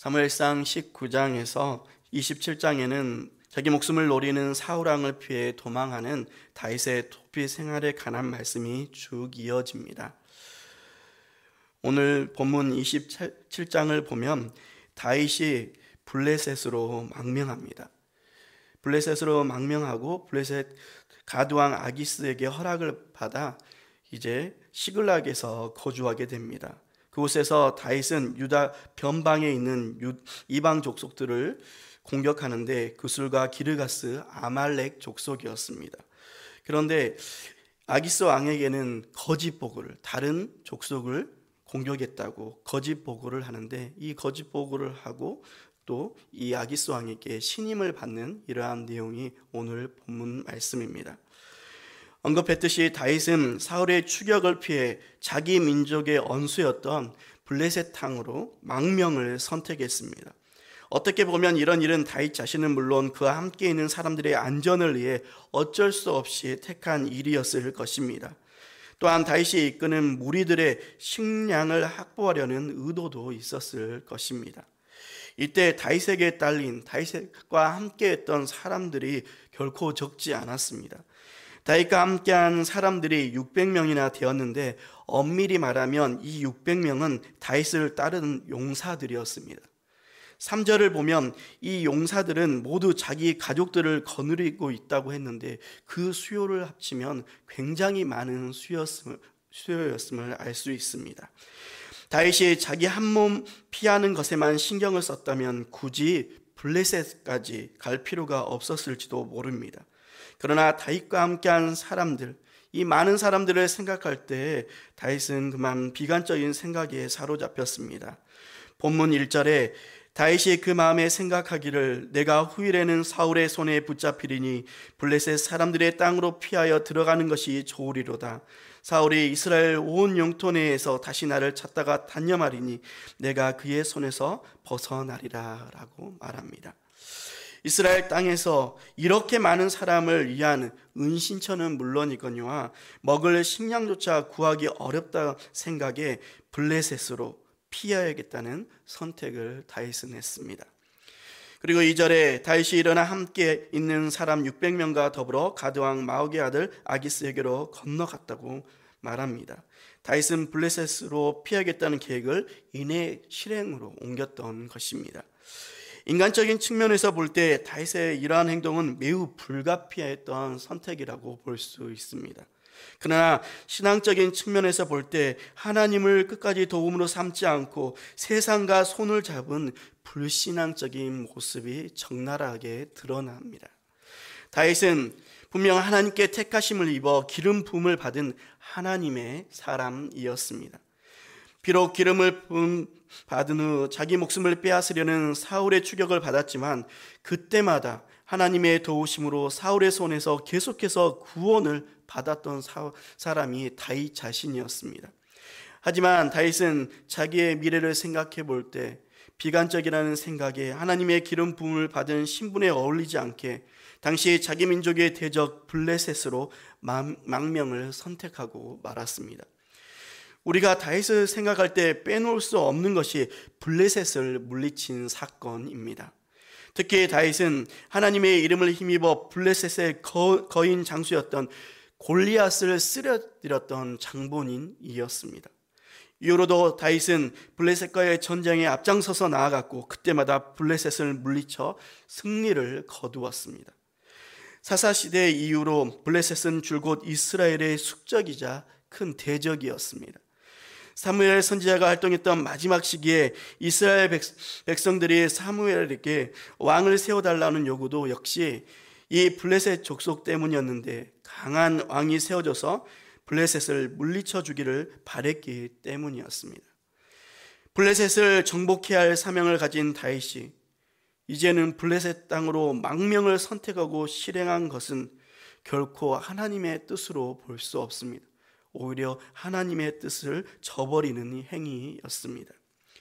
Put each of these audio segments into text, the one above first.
사무엘상 19장에서 27장에는 자기 목숨을 노리는 사울왕을 피해 도망하는 다윗의 도피 생활에 관한 말씀이 쭉 이어집니다. 오늘 본문 27장을 보면 다윗이 블레셋으로 망명합니다. 블레셋으로 망명하고 블레셋 가드왕 아기스에게 허락을 받아 이제 시글락에서 거주하게 됩니다. 그곳에서 다윗은 유다 변방에 있는 이방 족속들을 공격하는데 그술과 기르가스 아말렉 족속이었습니다. 그런데 아기스 왕에게는 거짓 보고를, 다른 족속을 공격했다고 거짓 보고를 하는데, 이 거짓 보고를 하고 또 이 아기스 왕에게 신임을 받는 이러한 내용이 오늘 본문 말씀입니다. 언급했듯이 다윗은 사울의 추격을 피해 자기 민족의 언수였던 블레셋 땅으로 망명을 선택했습니다. 어떻게 보면 이런 일은 다윗 자신은 물론 그와 함께 있는 사람들의 안전을 위해 어쩔 수 없이 택한 일이었을 것입니다. 또한 다윗이 이끄는 무리들의 식량을 확보하려는 의도도 있었을 것입니다. 이때 다윗에게 딸린, 다윗과 함께했던 사람들이 결코 적지 않았습니다. 다윗과 함께한 사람들이 600명이나 되었는데 엄밀히 말하면 이 600명은 다윗을 따르는 용사들이었습니다. 3절을 보면 이 용사들은 모두 자기 가족들을 거느리고 있다고 했는데 그 수요를 합치면 굉장히 많은 수요였음을 알 수 있습니다. 다윗이 자기 한 몸 피하는 것에만 신경을 썼다면 굳이 블레셋까지 갈 필요가 없었을지도 모릅니다. 그러나 다윗과 함께한 사람들, 이 많은 사람들을 생각할 때 다윗은 그만 비관적인 생각에 사로잡혔습니다. 본문 1절에 다윗이 그 마음에 생각하기를 내가 후일에는 사울의 손에 붙잡히리니 블레셋 사람들의 땅으로 피하여 들어가는 것이 좋으리로다. 사울이 이스라엘 온 영토 내에서 다시 나를 찾다가 단념하리니 내가 그의 손에서 벗어나리라 라고 말합니다. 이스라엘 땅에서 이렇게 많은 사람을 위한 은신처는 물론이거니와 먹을 식량조차 구하기 어렵다 생각에 블레셋으로 피해야겠다는 선택을 다윗은 했습니다. 그리고 2절에 다윗이 일어나 함께 있는 사람 600명과 더불어 가드왕 마옥의 아들 아기스에게로 건너갔다고 말합니다. 다윗은 블레셋으로 피하겠다는 계획을 이내 실행으로 옮겼던 것입니다. 인간적인 측면에서 볼 때 다윗의 이러한 행동은 매우 불가피했던 선택이라고 볼 수 있습니다. 그러나 신앙적인 측면에서 볼 때 하나님을 끝까지 도움으로 삼지 않고 세상과 손을 잡은 불신앙적인 모습이 적나라하게 드러납니다. 다윗은 분명 하나님께 택하심을 입어 기름 부음을 받은 하나님의 사람이었습니다. 비록 기름을 받은 후 자기 목숨을 빼앗으려는 사울의 추격을 받았지만 그때마다 하나님의 도우심으로 사울의 손에서 계속해서 구원을 받았던 사람이 다윗 자신이었습니다. 하지만 다윗은 자기의 미래를 생각해 볼 때 비관적이라는 생각에 하나님의 기름 부음을 받은 신분에 어울리지 않게 당시 자기 민족의 대적 블레셋으로 망명을 선택하고 말았습니다. 우리가 다윗을 생각할 때 빼놓을 수 없는 것이 블레셋을 물리친 사건입니다. 특히 다윗은 하나님의 이름을 힘입어 블레셋의 거인 장수였던 골리앗을 쓰러뜨렸던 장본인이었습니다. 이후로도 다윗은 블레셋과의 전쟁에 앞장서서 나아갔고 그때마다 블레셋을 물리쳐 승리를 거두었습니다. 사사시대 이후로 블레셋은 줄곧 이스라엘의 숙적이자 큰 대적이었습니다. 사무엘 선지자가 활동했던 마지막 시기에 이스라엘 백성들이 사무엘에게 왕을 세워달라는 요구도 역시 이 블레셋 족속 때문이었는데 강한 왕이 세워져서 블레셋을 물리쳐 주기를 바랬기 때문이었습니다. 블레셋을 정복해야 할 사명을 가진 다윗이 이제는 블레셋 땅으로 망명을 선택하고 실행한 것은 결코 하나님의 뜻으로 볼 수 없습니다. 오히려 하나님의 뜻을 저버리는 행위였습니다.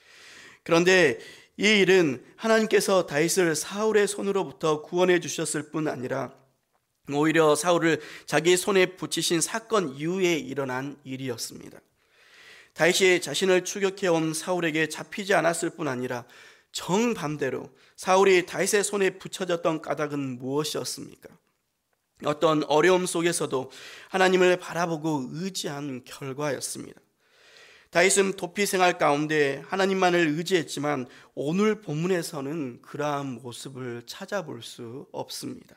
그런데 이 일은 하나님께서 다윗을 사울의 손으로부터 구원해 주셨을 뿐 아니라 오히려 사울을 자기 손에 붙이신 사건 이후에 일어난 일이었습니다. 다윗이 자신을 추격해온 사울에게 잡히지 않았을 뿐 아니라 정반대로 사울이 다윗의 손에 붙여졌던 까닭은 무엇이었습니까? 어떤 어려움 속에서도 하나님을 바라보고 의지한 결과였습니다. 다윗은 도피 생활 가운데 하나님만을 의지했지만 오늘 본문에서는 그러한 모습을 찾아볼 수 없습니다.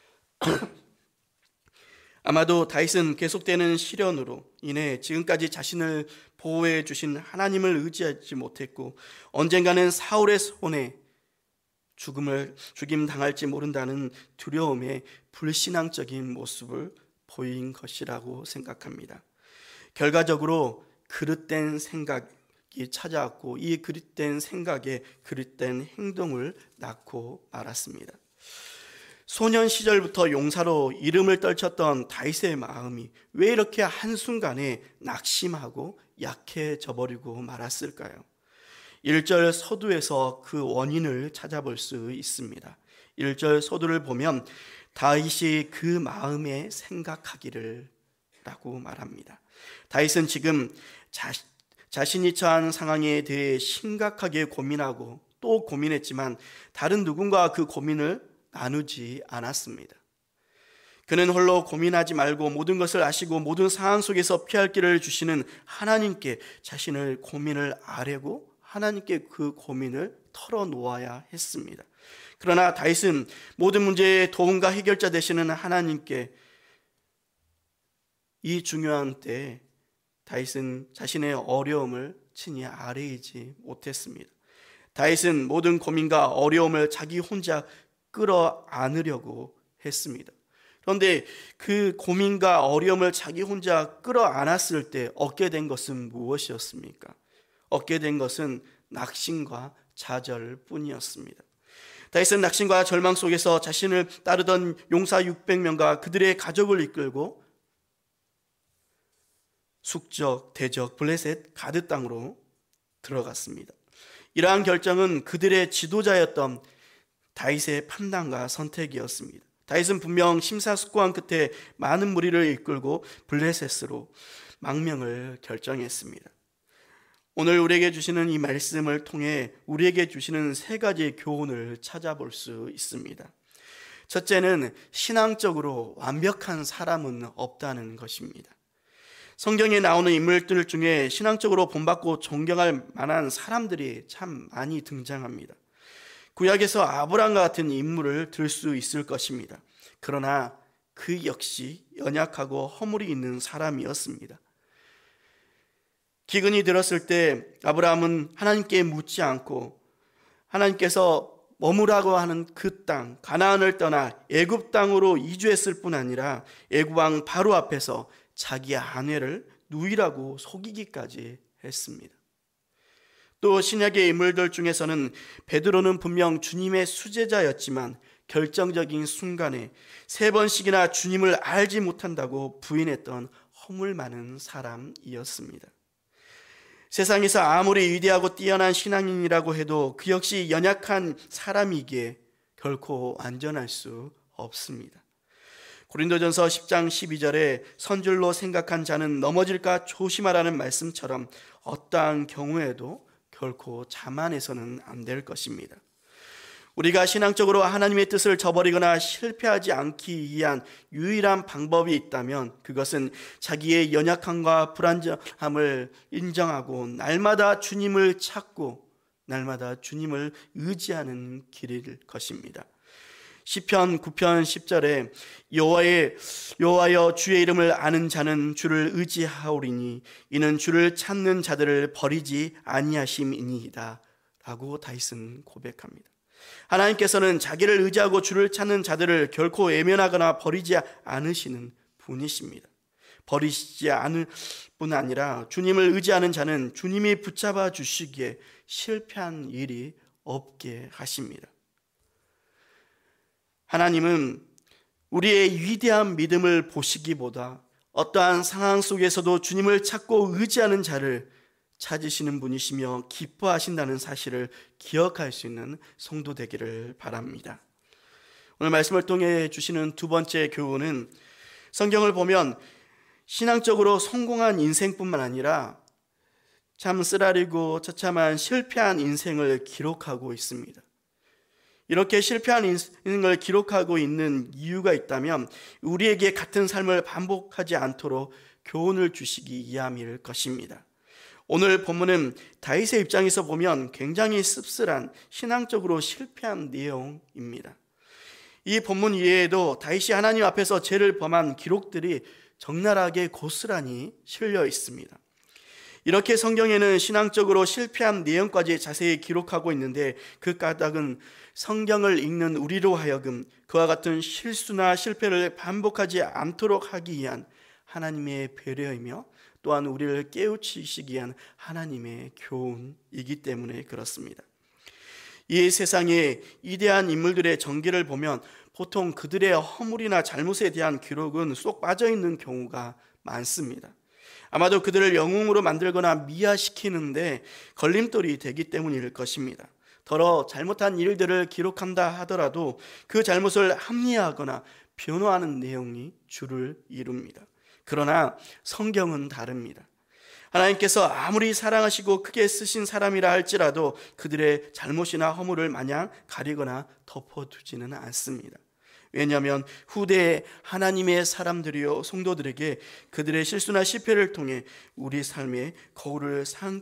아마도 다윗은 계속되는 시련으로 인해 지금까지 자신을 보호해 주신 하나님을 의지하지 못했고 언젠가는 사울의 손에 죽임 당할지 모른다는 두려움에 불신앙적인 모습을 보인 것이라고 생각합니다. 결과적으로 그릇된 생각이 찾아왔고 이 그릇된 생각에 그릇된 행동을 낳고 말았습니다. 소년 시절부터 용사로 이름을 떨쳤던 다윗의 마음이 왜 이렇게 한순간에 낙심하고 약해져 버리고 말았을까요? 1절 서두에서 그 원인을 찾아볼 수 있습니다. 1절 서두를 보면 다윗이 그 마음에 생각하기를 라고 말합니다. 다윗은 지금 자신이 처한 상황에 대해 심각하게 고민하고 또 고민했지만 다른 누군가와 그 고민을 나누지 않았습니다. 그는 홀로 고민하지 말고 모든 것을 아시고 모든 상황 속에서 피할 길을 주시는 하나님께 자신을 고민을 아뢰고 하나님께 그 고민을 털어놓아야 했습니다. 그러나 다윗은 모든 문제의 도움과 해결자 되시는 하나님께 이 중요한 때에 다윗은 자신의 어려움을 친히 아뢰이지 못했습니다. 다윗은 모든 고민과 어려움을 자기 혼자 끌어안으려고 했습니다. 그런데 그 고민과 어려움을 자기 혼자 끌어안았을 때 얻게 된 것은 무엇이었습니까? 얻게 된 것은 낙심과 좌절뿐이었습니다. 다윗은 낙심과 절망 속에서 자신을 따르던 용사 600명과 그들의 가족을 이끌고 숙적, 대적, 블레셋 가드 땅으로 들어갔습니다. 이러한 결정은 그들의 지도자였던 다윗의 판단과 선택이었습니다. 다윗은 분명 심사숙고한 끝에 많은 무리를 이끌고 블레셋으로 망명을 결정했습니다. 오늘 우리에게 주시는 이 말씀을 통해 우리에게 주시는 세 가지 교훈을 찾아볼 수 있습니다. 첫째는 신앙적으로 완벽한 사람은 없다는 것입니다. 성경에 나오는 인물들 중에 신앙적으로 본받고 존경할 만한 사람들이 참 많이 등장합니다. 구약에서 아브라함과 같은 인물을 들 수 있을 것입니다. 그러나 그 역시 연약하고 허물이 있는 사람이었습니다. 기근이 들었을 때 아브라함은 하나님께 묻지 않고 하나님께서 머무라고 하는 그 땅 가나안을 떠나 애굽 땅으로 이주했을 뿐 아니라 애굽 왕 바로 앞에서 자기 아내를 누이라고 속이기까지 했습니다. 또 신약의 인물들 중에서는 베드로는 분명 주님의 수제자였지만 결정적인 순간에 3번씩이나 주님을 알지 못한다고 부인했던 허물 많은 사람이었습니다. 세상에서 아무리 위대하고 뛰어난 신앙인이라고 해도 그 역시 연약한 사람이기에 결코 안전할 수 없습니다. 고린도전서 10장 12절에 선줄로 생각한 자는 넘어질까 조심하라는 말씀처럼 어떠한 경우에도 결코 자만해서는 안 될 것입니다. 우리가 신앙적으로 하나님의 뜻을 저버리거나 실패하지 않기 위한 유일한 방법이 있다면 그것은 자기의 연약함과 불안정함을 인정하고 날마다 주님을 찾고 날마다 주님을 의지하는 길일 것입니다. 시편 9편 10절에 여호와여 주의 이름을 아는 자는 주를 의지하오리니 이는 주를 찾는 자들을 버리지 아니하심이니이다 라고 다윗은 고백합니다. 하나님께서는 자기를 의지하고 주를 찾는 자들을 결코 외면하거나 버리지 않으시는 분이십니다. 버리시지 않을 뿐 아니라 주님을 의지하는 자는 주님이 붙잡아 주시기에 실패한 일이 없게 하십니다. 하나님은 우리의 위대한 믿음을 보시기보다 어떠한 상황 속에서도 주님을 찾고 의지하는 자를 찾으시는 분이시며 기뻐하신다는 사실을 기억할 수 있는 성도 되기를 바랍니다. 오늘 말씀을 통해 주시는 두 번째 교훈은 성경을 보면 신앙적으로 성공한 인생뿐만 아니라 참 쓰라리고 처참한 실패한 인생을 기록하고 있습니다. 이렇게 실패한 인생을 기록하고 있는 이유가 있다면 우리에게 같은 삶을 반복하지 않도록 교훈을 주시기 위함일 것입니다. 오늘 본문은 다윗의 입장에서 보면 굉장히 씁쓸한 신앙적으로 실패한 내용입니다. 이 본문 이외에도 다윗이 하나님 앞에서 죄를 범한 기록들이 적나라하게 고스란히 실려 있습니다. 이렇게 성경에는 신앙적으로 실패한 내용까지 자세히 기록하고 있는데 그 까닭은 성경을 읽는 우리로 하여금 그와 같은 실수나 실패를 반복하지 않도록 하기 위한 하나님의 배려이며 또한 우리를 깨우치시기 위한 하나님의 교훈이기 때문에 그렇습니다. 이 세상의 위대한 인물들의 전기를 보면 보통 그들의 허물이나 잘못에 대한 기록은 쏙 빠져있는 경우가 많습니다. 아마도 그들을 영웅으로 만들거나 미화시키는데 걸림돌이 되기 때문일 것입니다. 더러 잘못한 일들을 기록한다 하더라도 그 잘못을 합리화하거나 변호하는 내용이 주를 이룹니다. 그러나 성경은 다릅니다. 하나님께서 아무리 사랑하시고 크게 쓰신 사람이라 할지라도 그들의 잘못이나 허물을 마냥 가리거나 덮어두지는 않습니다. 왜냐하면 후대의 하나님의 사람들이요 성도들에게 그들의 실수나 실패를 통해 우리 삶에 거울을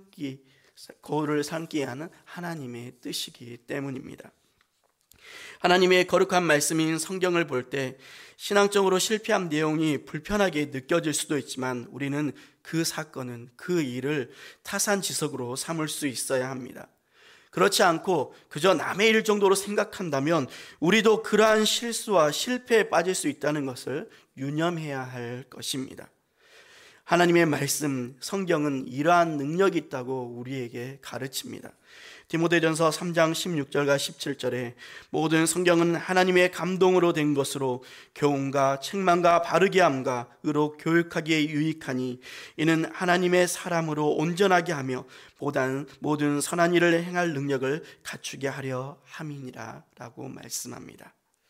삼게 하는 하나님의 뜻이기 때문입니다. 하나님의 거룩한 말씀인 성경을 볼 때 신앙적으로 실패한 내용이 불편하게 느껴질 수도 있지만 우리는 그 사건은 그 일을 타산지석으로 삼을 수 있어야 합니다. 그렇지 않고 그저 남의 일 정도로 생각한다면 우리도 그러한 실수와 실패에 빠질 수 있다는 것을 유념해야 할 것입니다. 하나님의 말씀, 성경은 이러한 능력이 있다고 우리에게 가르칩니다. 디모데전서 3장 16절과 17절에 모든 성경은 하나님의 감동으로 된 것으로 교훈과 책망과 바르게 함과 의로 교육하기에 유익하니 이는 하나님의 사람으로 온전하게 하며 모든 선한 일을 행할 능력을 갖추게 하려 함이니라 라고 말씀합니다.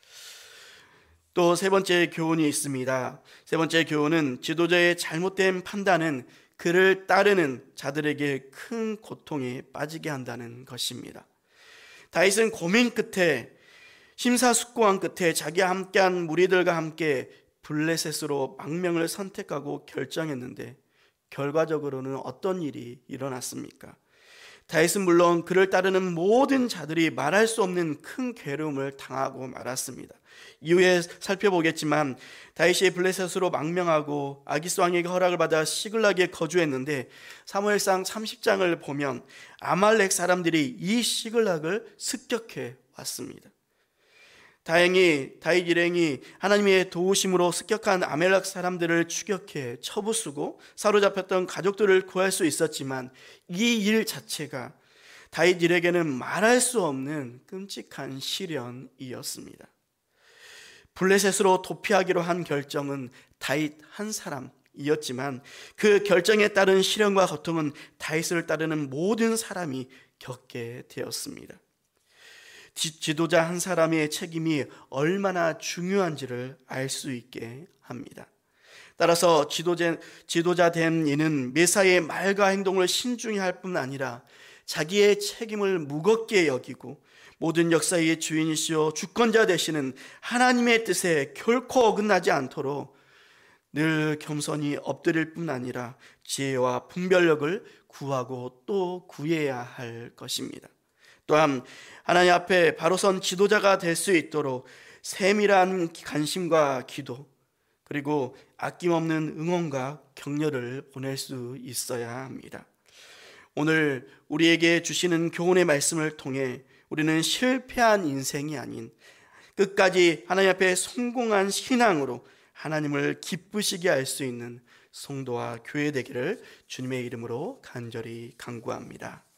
또 세 번째 교훈이 있습니다. 세 번째 교훈은 지도자의 잘못된 판단은 그를 따르는 자들에게 큰 고통에 빠지게 한다는 것입니다. 다윗은 고민 끝에 심사숙고한 끝에 자기와 함께한 무리들과 함께 블레셋으로 망명을 선택하고 결정했는데 결과적으로는 어떤 일이 일어났습니까? 다윗은 물론 그를 따르는 모든 자들이 말할 수 없는 큰 괴로움을 당하고 말았습니다. 이후에 살펴보겠지만 다윗이 블레셋으로 망명하고 아기스 왕에게 허락을 받아 시글락에 거주했는데 사무엘상 30장을 보면 아말렉 사람들이 이 시글락을 습격해 왔습니다. 다행히 다윗 일행이 하나님의 도우심으로 습격한 아말렉 사람들을 추격해 쳐부수고 사로잡혔던 가족들을 구할 수 있었지만 이 일 자체가 다윗 일에게는 말할 수 없는 끔찍한 시련이었습니다. 블레셋으로 도피하기로 한 결정은 다윗 한 사람이었지만 그 결정에 따른 시련과 고통은 다윗을 따르는 모든 사람이 겪게 되었습니다. 지도자 한 사람의 책임이 얼마나 중요한지를 알 수 있게 합니다. 따라서 지도자 된 이는 매사에 말과 행동을 신중히 할 뿐 아니라 자기의 책임을 무겁게 여기고 모든 역사의 주인이시오 주권자 되시는 하나님의 뜻에 결코 어긋나지 않도록 늘 겸손히 엎드릴 뿐 아니라 지혜와 분별력을 구하고 또 구해야 할 것입니다. 또한 하나님 앞에 바로 선 지도자가 될 수 있도록 세밀한 관심과 기도 그리고 아낌없는 응원과 격려를 보낼 수 있어야 합니다. 오늘 우리에게 주시는 교훈의 말씀을 통해 우리는 실패한 인생이 아닌 끝까지 하나님 앞에 성공한 신앙으로 하나님을 기쁘시게 할 수 있는 성도와 교회 되기를 주님의 이름으로 간절히 간구합니다.